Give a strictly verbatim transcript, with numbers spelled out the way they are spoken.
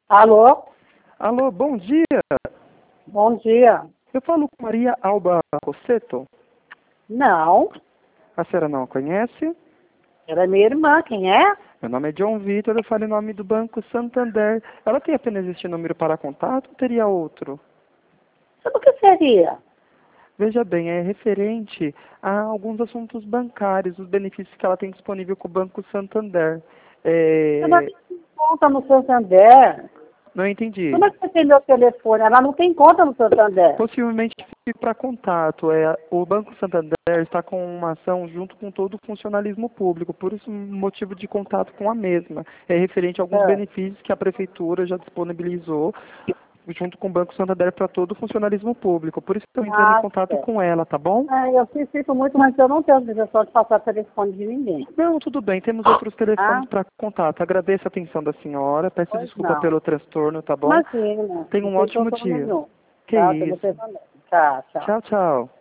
Alô? Alô, bom dia. Bom dia. Eu falo com Maria Alba Rosseto. Não, A senhora não a conhece? ela é minha irmã, quem é? Meu nome é John Vitor, eu falo em nome do Banco Santander. Ela tem apenas este número para contato ou teria outro? Sabe o que seria? Veja bem, é referente a alguns assuntos bancários, os benefícios que ela tem disponível com o Banco Santander. Ela É... tem conta no Santander. Não entendi. Como é que você tem meu telefone? Ela não tem conta no Santander. Possivelmente fique para contato. É, o Banco Santander está com uma ação junto com todo o funcionalismo público, por isso motivo de contato com a mesma. É referente a alguns É. benefícios que a Prefeitura já disponibilizou junto com o Banco Santander para todo o funcionalismo público. Por isso estou entrando em Ah, contato certo. com ela, tá bom? É, eu te sinto muito, mas eu não tenho obrigação de passar telefone de ninguém. Não, tudo bem. Temos outros telefones Ah, para contato. Agradeço a atenção da senhora. Peço pois desculpa não. pelo transtorno, tá bom? Imagina, Tenha não um tem ótimo problema dia. nenhum. Que Tá, tudo isso. bem. Tchau, tchau. Tchau, tchau.